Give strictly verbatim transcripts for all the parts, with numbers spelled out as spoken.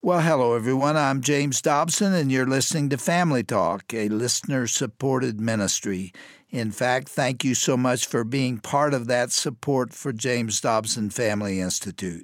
Well, hello, everyone. I'm James Dobson, and you're listening to Family Talk, a listener-supported ministry. In fact, thank you so much for being part of that support for James Dobson Family Institute.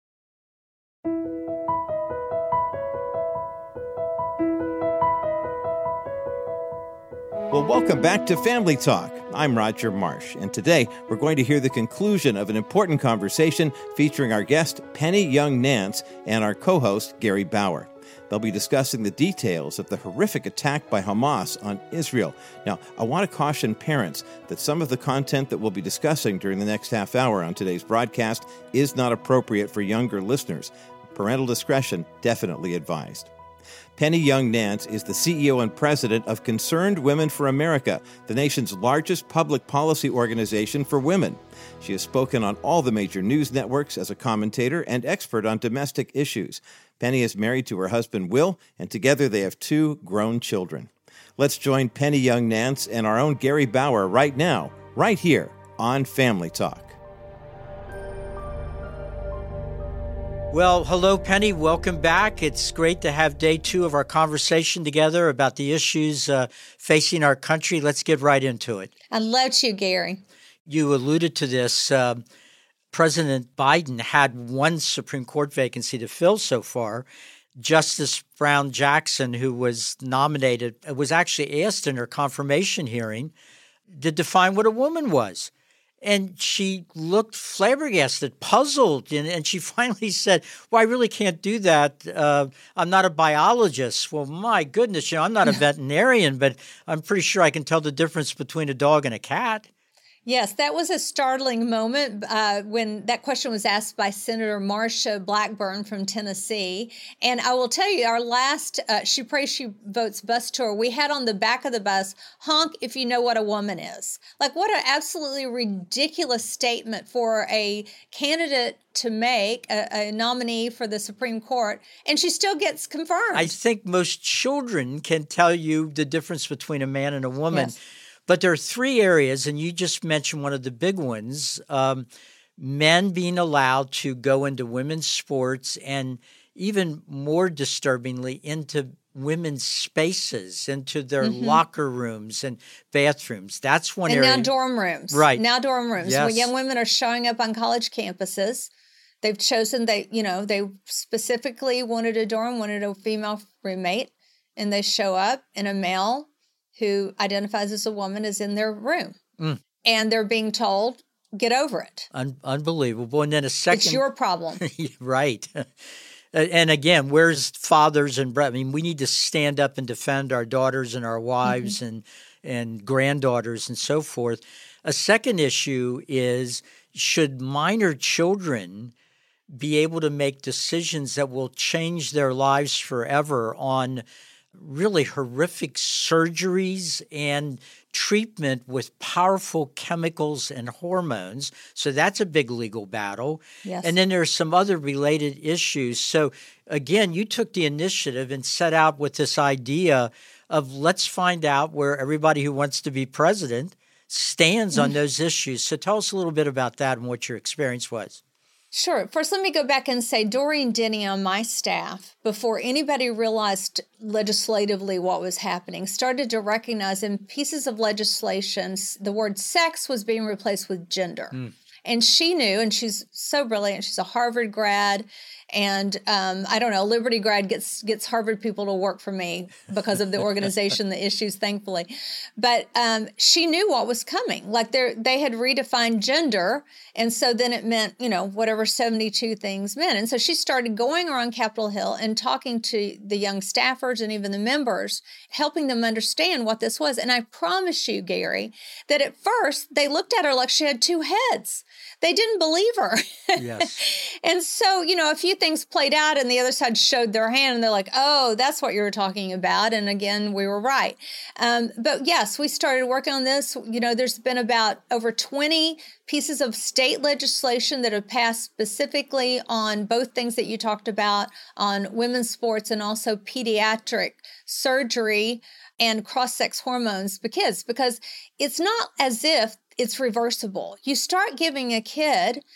Well, welcome back to Family Talk. I'm Roger Marsh, and today we're going to hear the conclusion of an important conversation featuring our guest, Penny Young Nance, and our co-host, Gary Bauer. They'll be discussing the details of the horrific attack by Hamas on Israel. Now, I want to caution parents that some of the content that we'll be discussing during the next half hour on today's broadcast is not appropriate for younger listeners. Parental discretion definitely advised. Penny Young Nance is the C E O and president of Concerned Women for America, the nation's largest public policy organization for women. She has spoken on all the major news networks as a commentator and expert on domestic issues. Penny is married to her husband, Will, and together they have two grown children. Let's join Penny Young Nance and our own Gary Bauer right now, right here on Family Talk. Well, hello, Penny. Welcome back. It's great to have day two of our conversation together about the issues uh, facing our country. Let's get right into it. I love you, Gary. You alluded to this. Uh, President Biden had one Supreme Court vacancy to fill so far. Justice Brown Jackson, who was nominated, was actually asked in her confirmation hearing to define what a woman was. And she looked flabbergasted, puzzled, and, and she finally said, well, I really can't do that. Uh, I'm not a biologist. Well, my goodness, you know, I'm not a veterinarian, but I'm pretty sure I can tell the difference between a dog and a cat. Yes, that was a startling moment uh, when that question was asked by Senator Marsha Blackburn from Tennessee. And I will tell you, our last uh, She Prays, She Votes bus tour, we had on the back of the bus, honk if you know what a woman is. Like, what an absolutely ridiculous statement for a candidate to make, a, a nominee for the Supreme Court, and she still gets confirmed. I think most children can tell you the difference between a man and a woman. Yes. But there are three areas, and you just mentioned one of the big ones, um, men being allowed to go into women's sports and even more disturbingly into women's spaces, into their mm-hmm. locker rooms and bathrooms. That's one and area. And now dorm rooms. Right. Now dorm rooms. Yes. When young women are showing up on college campuses, they've chosen, they, you know, they specifically wanted a dorm, wanted a female roommate, and they show up and a male who identifies as a woman is in their room. Mm. And they're being told, get over it. Un- unbelievable. And then a second. It's your problem. Right. And again, where's fathers and brothers? I mean, we need to stand up and defend our daughters and our wives mm-hmm. and, and granddaughters and so forth. A second issue is, should minor children be able to make decisions that will change their lives forever on really horrific surgeries and treatment with powerful chemicals and hormones? So that's a big legal battle. Yes. And then there are some other related issues. So again, you took the initiative and set out with this idea of let's find out where everybody who wants to be president stands on those issues. So tell us a little bit about that and what your experience was. Sure. First, let me go back and say Doreen Denny on my staff, before anybody realized legislatively what was happening, started to recognize in pieces of legislation the word sex was being replaced with gender. Mm. And she knew, and she's so brilliant. She's a Harvard grad. And um, I don't know, Liberty grad gets gets Harvard people to work for me because of the organization, the issues, thankfully. But um, she knew what was coming. Like they they had redefined gender, and so then it meant, you know, whatever seventy-two things meant. And so she started going around Capitol Hill and talking to the young staffers and even the members, helping them understand what this was. And I promise you, Gary, that at first they looked at her like she had two heads. They didn't believe her. Yes. And so, you know, a few things played out and the other side showed their hand and they're like, oh, that's what you were talking about. And again, we were right. Um, but yes, we started working on this. You know, there's been about over twenty pieces of state legislation that have passed specifically on both things that you talked about, on women's sports and also pediatric surgery and cross-sex hormones for kids, because it's not as if it's reversible. You start giving a kid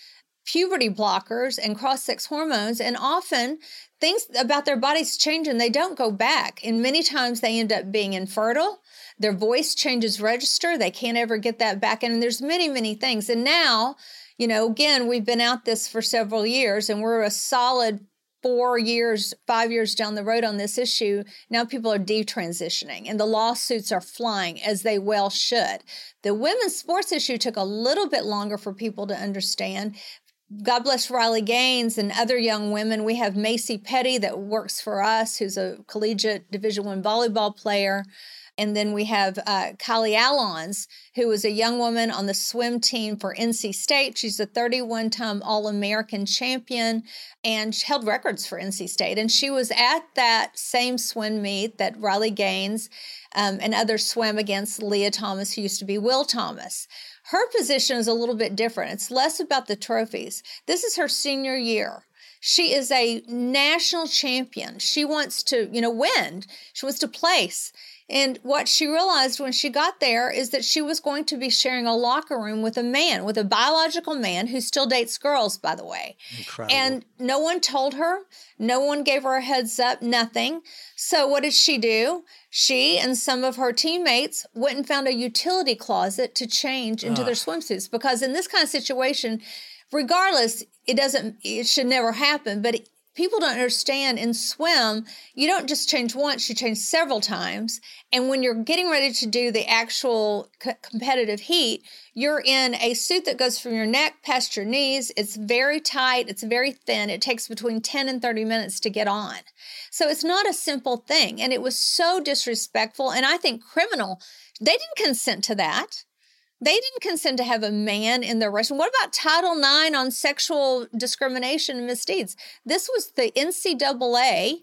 puberty blockers and cross-sex hormones, and often things about their bodies change and they don't go back. And many times they end up being infertile. Their voice changes register. They can't ever get that back. And there's many, many things. And now, you know, again, we've been at this for several years and we're a solid four years, five years down the road on this issue. Now people are detransitioning and the lawsuits are flying, as they well should. The women's sports issue took a little bit longer for people to understand. God bless Riley Gaines and other young women. We have Macy Petty that works for us, who's a collegiate Division I volleyball player. And then we have uh, Kylie Allons, who is a young woman on the swim team for N C State. She's a thirty-one-time All-American champion and held records for N C State. And she was at that same swim meet that Riley Gaines um, and others swam against Leah Thomas, who used to be Will Thomas. Her position is a little bit different. It's less about the trophies. This is her senior year. She is a national champion. She wants to, you know, win. She wants to place. And what she realized when she got there is that she was going to be sharing a locker room with a man, with a biological man who still dates girls, by the way. Incredible. And no one told her. No one gave her a heads up, nothing. So what did she do? She and some of her teammates went and found a utility closet to change into Ugh. their swimsuits. Because in this kind of situation, regardless, it doesn't, it should never happen, but it, people don't understand in swim, you don't just change once, you change several times. And when you're getting ready to do the actual c- competitive heat, you're in a suit that goes from your neck past your knees. It's very tight. It's very thin. It takes between ten and thirty minutes to get on. So it's not a simple thing. And it was so disrespectful. And I think criminal. They didn't consent to that. They didn't consent to have a man in their restroom. What about Title nine on sexual discrimination and misdeeds? This was the N C double A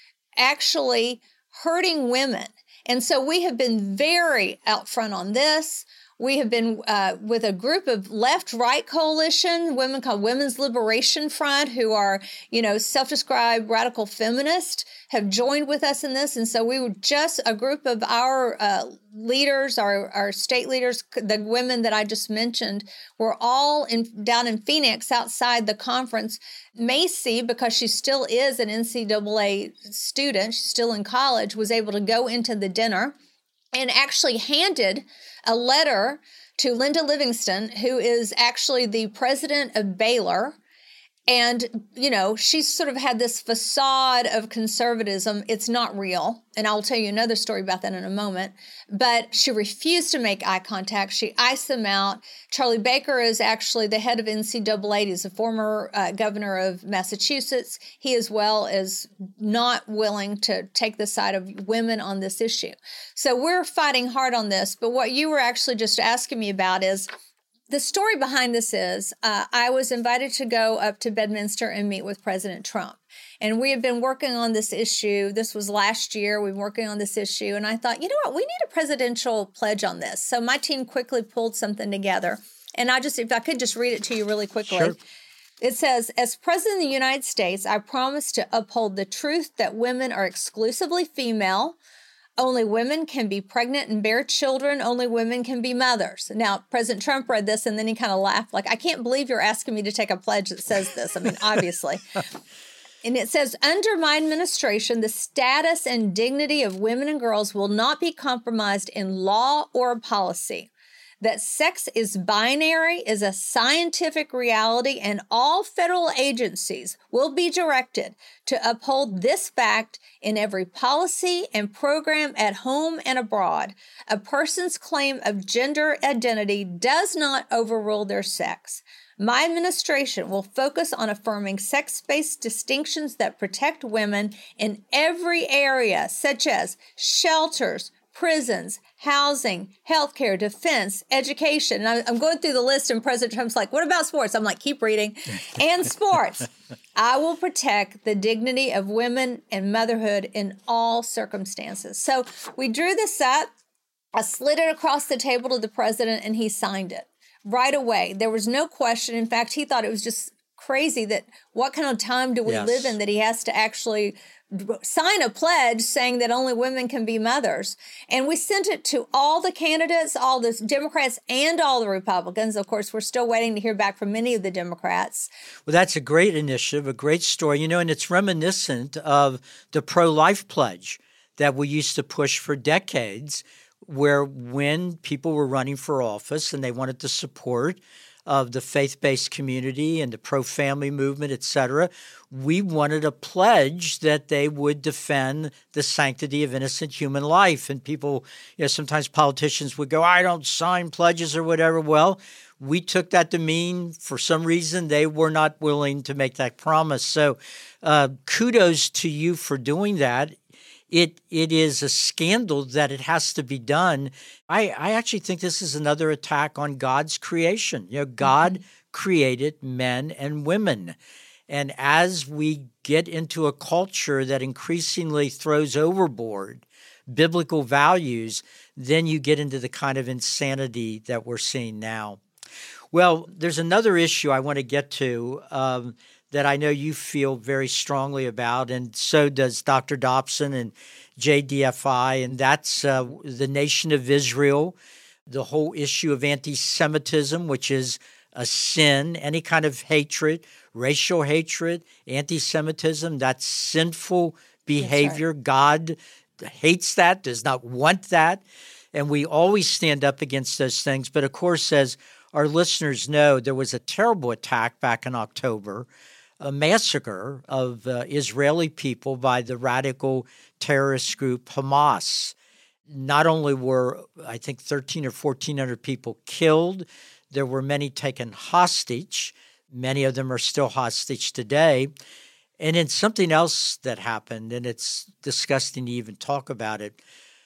actually hurting women. And so we have been very out front on this. We have been uh, with a group of left-right coalition, women called Women's Liberation Front, who are, you know, self-described radical feminists, have joined with us in this. And so we were just a group of our uh, leaders, our, our state leaders, the women that I just mentioned, were all in, down in Phoenix outside the conference. Macy, because she still is an N C double A student, she's still in college, was able to go into the dinner and actually handed a letter to Linda Livingston, who is actually the president of Baylor. And, you know, she's sort of had this facade of conservatism. It's not real. And I'll tell you another story about that in a moment. But she refused to make eye contact. She iced them out. Charlie Baker is actually the head of N C double A. He's a former uh, governor of Massachusetts. He as well is not willing to take the side of women on this issue. So we're fighting hard on this. But what you were actually just asking me about is, the story behind this is uh, I was invited to go up to Bedminster and meet with President Trump. And we have been working on this issue. This was last year. We've been working on this issue. And I thought, you know what? We need a presidential pledge on this. So my team quickly pulled something together. And I just, if I could just read it to you really quickly. Sure. It says, as President of the United States, I promise to uphold the truth that women are exclusively female. Only women can be pregnant and bear children. Only women can be mothers. Now, President Trump read this, and then he kind of laughed, like, I can't believe you're asking me to take a pledge that says this. I mean, obviously. And it says, under my administration, the status and dignity of women and girls will not be compromised in law or policy. That sex is binary is a scientific reality, and all federal agencies will be directed to uphold this fact in every policy and program at home and abroad. A person's claim of gender identity does not overrule their sex. My administration will focus on affirming sex-based distinctions that protect women in every area, such as shelters, prisons, housing, healthcare, defense, education. And I'm going through the list, and President Trump's like, what about sports? I'm like, keep reading. And sports. I will protect the dignity of women and motherhood in all circumstances. So we drew this up. I slid it across the table to the president, and he signed it right away. There was no question. In fact, he thought it was just crazy that what kind of time do we yes. live in that he has to actually sign a pledge saying that only women can be mothers. And we sent it to all the candidates, all the Democrats and all the Republicans. Of course, we're still waiting to hear back from many of the Democrats. Well, that's a great initiative, a great story, you know, and it's reminiscent of the pro-life pledge that we used to push for decades, where when people were running for office and they wanted the support of the faith-based community and the pro-family movement, et cetera, we wanted a pledge that they would defend the sanctity of innocent human life. And people, you know, sometimes politicians would go, I don't sign pledges or whatever. Well, we took that to mean for some reason they were not willing to make that promise. So uh, kudos to you for doing that. It it is a scandal that it has to be done. I, I actually think this is another attack on God's creation. You know, God mm-hmm. created men and women. And as we get into a culture that increasingly throws overboard biblical values, then you get into the kind of insanity that we're seeing now. Well, there's another issue I want to get to um, that I know you feel very strongly about, and so does Doctor Dobson and J D F I, and that's uh, the nation of Israel, the whole issue of anti-Semitism, which is a sin, any kind of hatred, racial hatred, anti-Semitism, that's sinful behavior. That's right. God hates that, does not want that, and we always stand up against those things. But of course, as our listeners know, there was a terrible attack back in October, a massacre of uh, Israeli people by the radical terrorist group Hamas. Not only were, I think, thirteen or fourteen hundred people killed, there were many taken hostage. Many of them are still hostage today. And then something else that happened, and it's disgusting to even talk about it,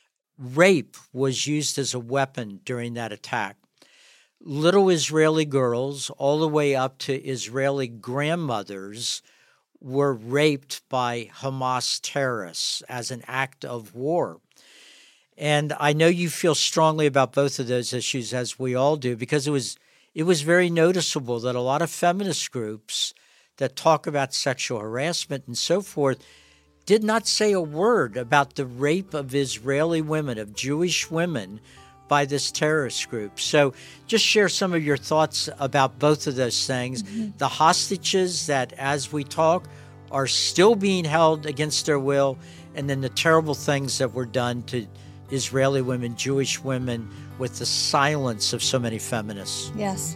rape was used as a weapon during that attack. Little Israeli girls, all the way up to Israeli grandmothers, were raped by Hamas terrorists as an act of war. And I know you feel strongly about both of those issues, as we all do, because it was it was very noticeable that a lot of feminist groups that talk about sexual harassment and so forth did not say a word about the rape of Israeli women, of Jewish women, by this terrorist group. So just share some of your thoughts about both of those things. Mm-hmm. The hostages that, as we talk, are still being held against their will, and then the terrible things that were done to Israeli women, Jewish women, with the silence of so many feminists. Yes.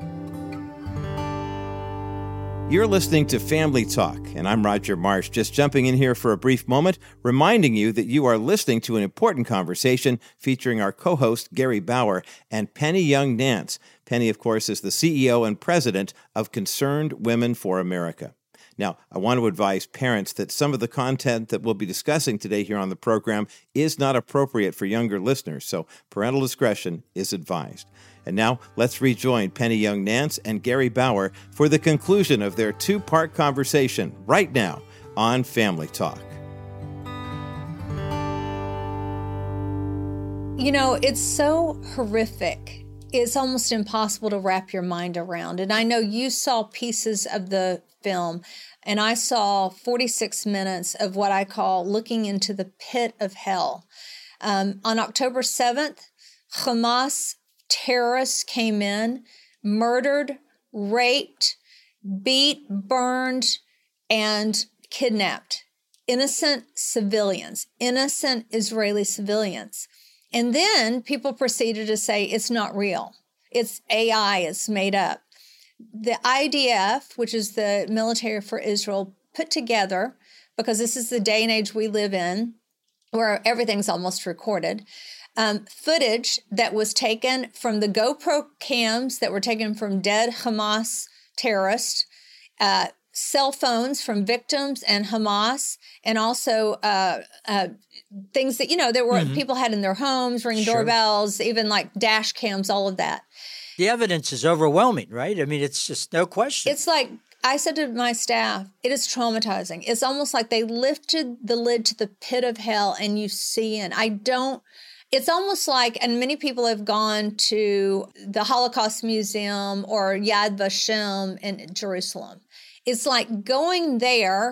You're listening to Family Talk, and I'm Roger Marsh, just jumping in here for a brief moment, reminding you that you are listening to an important conversation featuring our co-host, Gary Bauer, and Penny Young Nance. Penny, of course, is the C E O and president of Concerned Women for America. Now, I want to advise parents that some of the content that we'll be discussing today here on the program is not appropriate for younger listeners, so parental discretion is advised. And now, let's rejoin Penny Young Nance and Gary Bauer for the conclusion of their two-part conversation right now on Family Talk. You know, it's so horrific. It's almost impossible to wrap your mind around. And I know you saw pieces of the film, and I saw forty-six minutes of what I call looking into the pit of hell. Um, on October seventh, Hamas terrorists came in, murdered, raped, beat, burned, and kidnapped innocent civilians, innocent Israeli civilians. And then people proceeded to say it's not real. It's A I, it's made up. The I D F, which is the military for Israel, put together, because this is the day and age we live in, where everything's almost recorded, Um, footage that was taken from the GoPro cams that were taken from dead Hamas terrorists, uh, cell phones from victims and Hamas, and also uh, uh, things that, you know, there were mm-hmm. people had in their homes, ringing sure. doorbells, even like dash cams, all of that. The evidence is overwhelming, right? I mean, it's just no question. It's like, I said to my staff, it is traumatizing. It's almost like they lifted the lid to the pit of hell and you see it. I don't, It's almost like, and many people have gone to the Holocaust Museum or Yad Vashem in Jerusalem. It's like going there,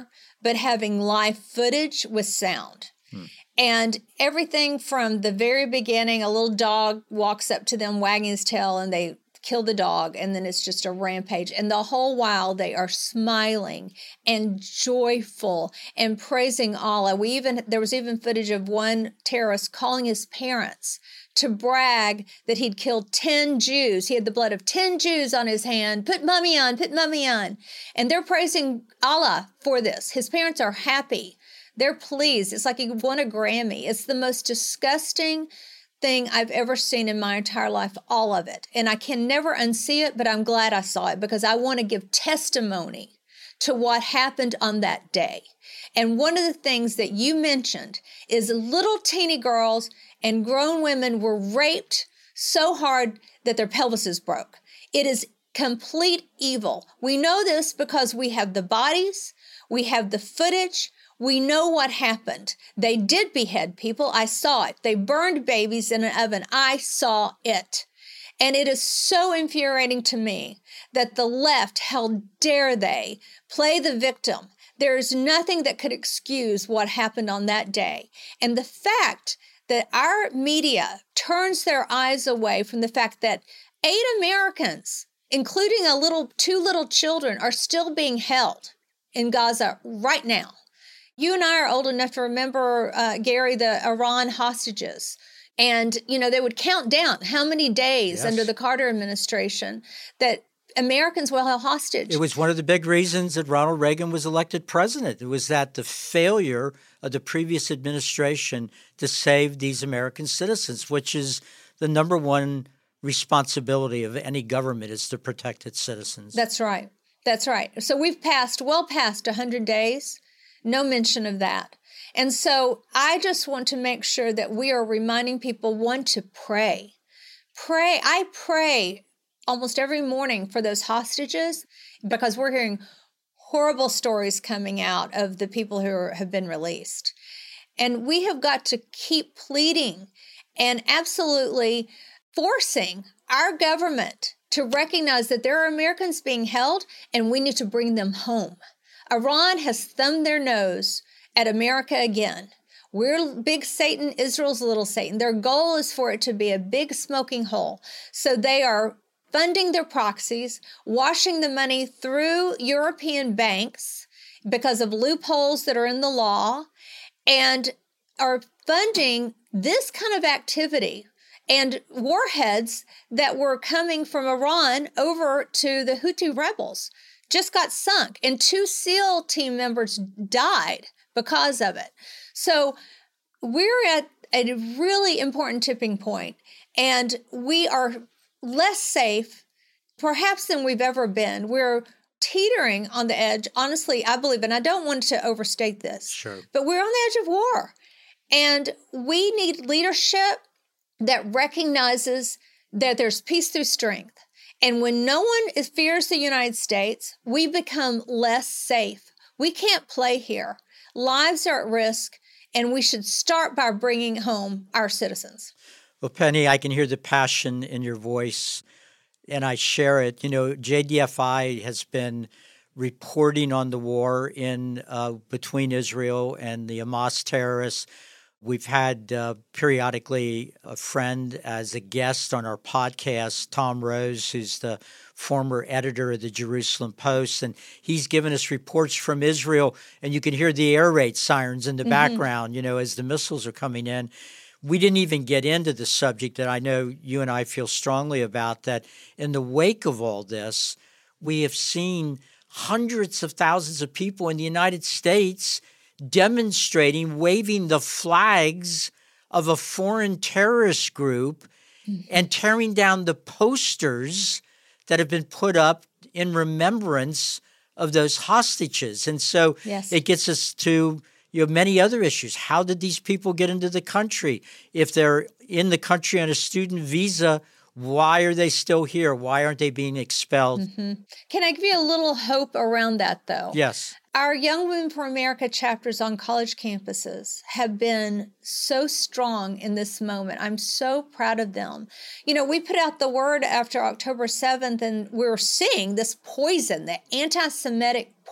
but having live footage with sound. Hmm. And everything from the very beginning, a little dog walks up to them wagging his tail and they kill the dog, and then it's just a rampage. And the whole while they are smiling and joyful and praising Allah. We even there was even footage of one terrorist calling his parents to brag that he'd killed ten Jews. He had the blood of ten Jews on his hand. Put mummy on, put mummy on. And they're praising Allah for this. His parents are happy. They're pleased. It's like he won a Grammy. It's the most disgusting thing I've ever seen in my entire life, all of it. And I can never unsee it, but I'm glad I saw it because I want to give testimony to what happened on that day. And one of the things that you mentioned is little teeny girls and grown women were raped so hard that their pelvises broke. It is complete evil. We know this because we have the bodies, we have the footage, we know what happened. They did behead people. I saw it. They burned babies in an oven. I saw it. And it is so infuriating to me that the left, how dare they play the victim? There is nothing that could excuse what happened on that day. And the fact that our media turns their eyes away from the fact that eight Americans, including a little, two little children, are still being held in Gaza right now. You and I are old enough to remember, uh, Gary, the Iran hostages. And, you know, they would count down how many days yes. under the Carter administration that Americans were held hostage. It was one of the big reasons that Ronald Reagan was elected president. It was that the failure of the previous administration to save these American citizens, which is the number one responsibility of any government, is to protect its citizens. That's right. That's right. So we've passed, well past one hundred days. No mention of that. And so I just want to make sure that we are reminding people, one, to pray. Pray. I pray almost every morning for those hostages because we're hearing horrible stories coming out of the people who are, have been released. And we have got to keep pleading and absolutely forcing our government to recognize that there are Americans being held and we need to bring them home. Iran has thumbed their nose at America again. We're big Satan, Israel's little Satan. Their goal is for it to be a big smoking hole. So they are funding their proxies, washing the money through European banks because of loopholes that are in the law, and are funding this kind of activity and warheads that were coming from Iran over to the Houthi rebels. Just got sunk, and two SEAL team members died because of it. So we're at a really important tipping point, and we are less safe, perhaps, than we've ever been. We're teetering on the edge. Honestly, I believe, and I don't want to overstate this, sure, but we're on the edge of war, and we need leadership that recognizes that there's peace through strength. And when no one is, fears the United States, we become less safe. We can't play here. Lives are at risk, and we should start by bringing home our citizens. Well, Penny, I can hear the passion in your voice, and I share it. You know, J D F I has been reporting on the war in uh, between Israel and the Hamas terrorists. We've had uh, periodically a friend as a guest on our podcast, Tom Rose, who's the former editor of the Jerusalem Post, and he's given us reports from Israel, and you can hear the air raid sirens in the mm-hmm. background, you know, as the missiles are coming in. We didn't even get into the subject that I know you and I feel strongly about, that in the wake of all this, we have seen hundreds of thousands of people in the United States demonstrating, waving the flags of a foreign terrorist group and tearing down the posters that have been put up in remembrance of those hostages. And so yes. it gets us to, you know, many other issues. How did these people get into the country? If they're in the country on a student visa, why are they still here? Why aren't they being expelled? Mm-hmm. Can I give you a little hope around that, though? Yes. Our Young Women for America chapters on college campuses have been so strong in this moment. I'm so proud of them. You know, we put out the word after October seventh, and we were seeing this poison, the anti-Semitic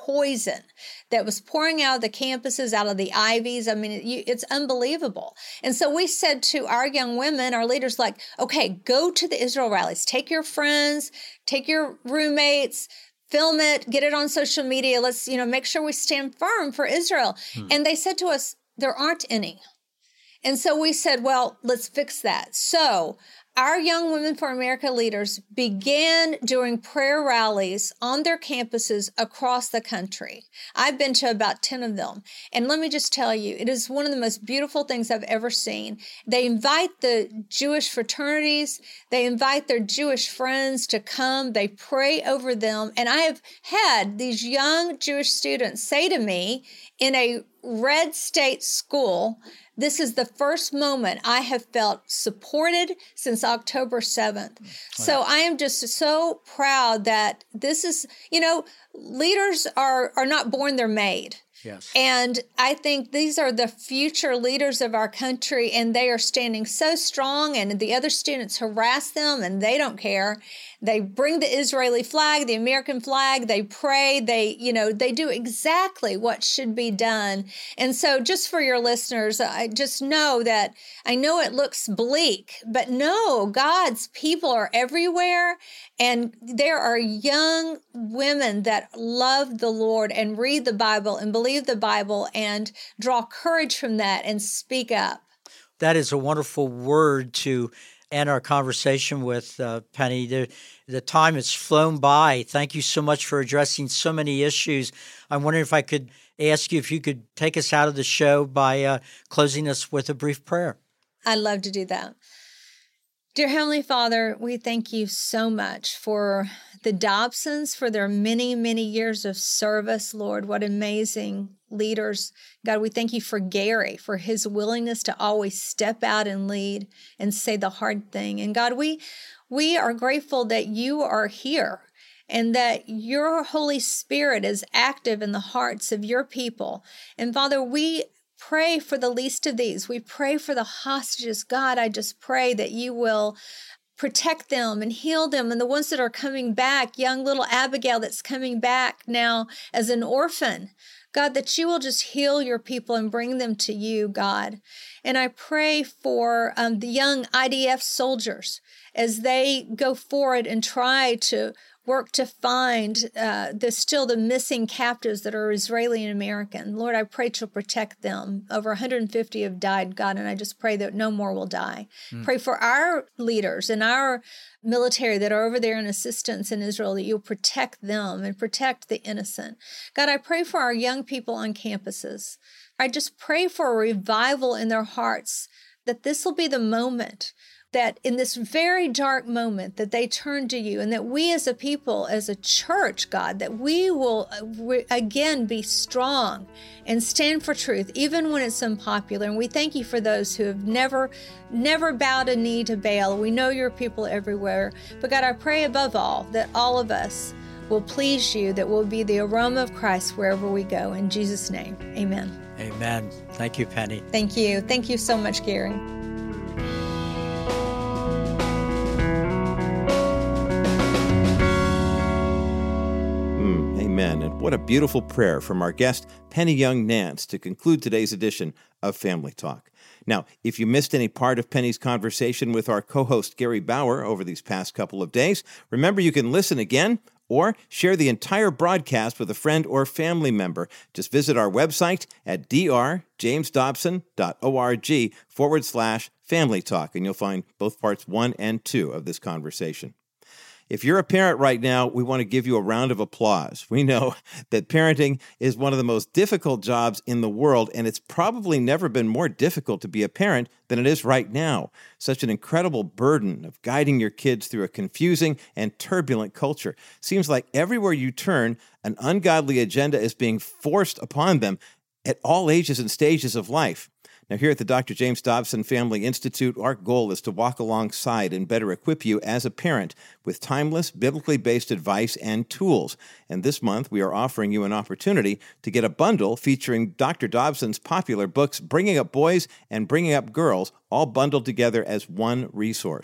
poison that was pouring out of the campuses, out of the ivies. I mean, it, you, it's unbelievable. And so we said to our young women, our leaders, like, okay, go to the Israel rallies. Take your friends, take your roommates, film it, get it on social media. Let's, you know, make sure we stand firm for Israel. Hmm. And they said to us, there aren't any. And so we said, well, let's fix that. So our Young Women for America leaders began doing prayer rallies on their campuses across the country. I've been to about ten of them. And let me just tell you, it is one of the most beautiful things I've ever seen. They invite the Jewish fraternities. They invite their Jewish friends to come. They pray over them. And I have had these young Jewish students say to me in a red state school, this is the first moment I have felt supported since October seventh. Wow. So I am just so proud that this is, you know, leaders are, are not born, they're made. Yes. And I think these are the future leaders of our country, and they are standing so strong, and the other students harass them, and they don't care. They bring the Israeli flag, the American flag, they pray, they, you know, they do exactly what should be done. And so just for your listeners, I just know that, I know it looks bleak, but no, God's people are everywhere. And there are young women that love the Lord and read the Bible and believe the Bible and draw courage from that and speak up. That is a wonderful word to end our conversation with, uh, Penny. The, the time has flown by. Thank you so much for addressing so many issues. I'm wondering if I could ask you if you could take us out of the show by uh, closing us with a brief prayer. I'd love to do that. Dear Heavenly Father, we thank you so much for the Dobsons, for their many, many years of service, Lord. What amazing leaders. God, we thank you for Gary, for his willingness to always step out and lead and say the hard thing. And God, we we are grateful that you are here and that your Holy Spirit is active in the hearts of your people. And Father, we pray for the least of these. We pray for the hostages. God, I just pray that you will protect them and heal them. And the ones that are coming back, young little Abigail that's coming back now as an orphan, God, that you will just heal your people and bring them to you, God. And I pray for um, the young I D F soldiers as they go forward and try to work to find uh, the still the missing captives that are Israeli and American. Lord, I pray to protect them. Over one hundred fifty have died, God, and I just pray that no more will die. Mm. Pray for our leaders and our military that are over there in assistance in Israel, that you'll protect them and protect the innocent. God, I pray for our young people on campuses. I just pray for a revival in their hearts, that this will be the moment, that in this very dark moment that they turn to you, and that we as a people, as a church, God, that we will again be strong and stand for truth, even when it's unpopular. And we thank you for those who have never, never bowed a knee to Baal. We know your people everywhere. But God, I pray above all that all of us will please you, that will be the aroma of Christ wherever we go. In Jesus' name, amen. Amen. Thank you, Penny. Thank you. Thank you so much, Gary. Amen. And what a beautiful prayer from our guest, Penny Young Nance, to conclude today's edition of Family Talk. Now, if you missed any part of Penny's conversation with our co-host Gary Bauer over these past couple of days, remember you can listen again or share the entire broadcast with a friend or family member. Just visit our website at drjamesdobson.org forward slash family talk, and you'll find both parts one and two of this conversation. If you're a parent right now, we want to give you a round of applause. We know that parenting is one of the most difficult jobs in the world, and it's probably never been more difficult to be a parent than it is right now. Such an incredible burden of guiding your kids through a confusing and turbulent culture. Seems like everywhere you turn, an ungodly agenda is being forced upon them at all ages and stages of life. Now, here at the Doctor James Dobson Family Institute, our goal is to walk alongside and better equip you as a parent with timeless, biblically based advice and tools. And this month, we are offering you an opportunity to get a bundle featuring Doctor Dobson's popular books, Bringing Up Boys and Bringing Up Girls, all bundled together as one resource.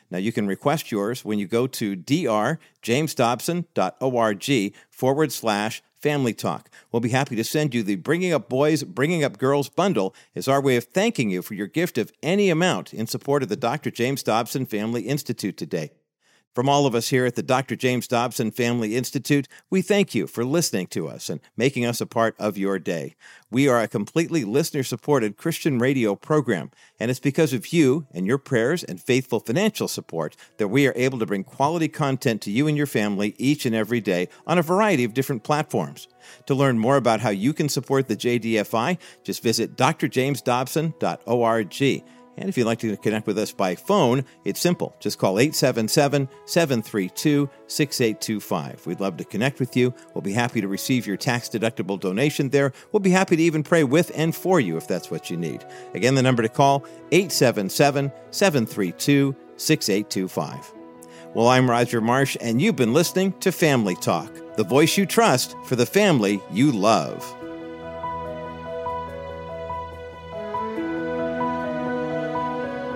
Now, you can request yours when you go to drjamesdobson.org forward slash family talk. We'll be happy to send you the Bringing Up Boys, Bringing Up Girls bundle as our way of thanking you for your gift of any amount in support of the Doctor James Dobson Family Institute today. From all of us here at the Doctor James Dobson Family Institute, we thank you for listening to us and making us a part of your day. We are a completely listener-supported Christian radio program, and it's because of you and your prayers and faithful financial support that we are able to bring quality content to you and your family each and every day on a variety of different platforms. To learn more about how you can support the J D F I, just visit d r james dobson dot org. And if you'd like to connect with us by phone, it's simple. Just call eight seven seven, seven three two, six eight two five. We'd love to connect with you. We'll be happy to receive your tax-deductible donation there. We'll be happy to even pray with and for you if that's what you need. Again, the number to call, eight seven seven, seven three two, six eight two five. Well, I'm Roger Marsh, and you've been listening to Family Talk, the voice you trust for the family you love.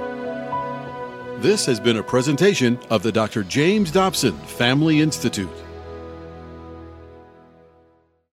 This has been a presentation of the Doctor James Dobson Family Institute.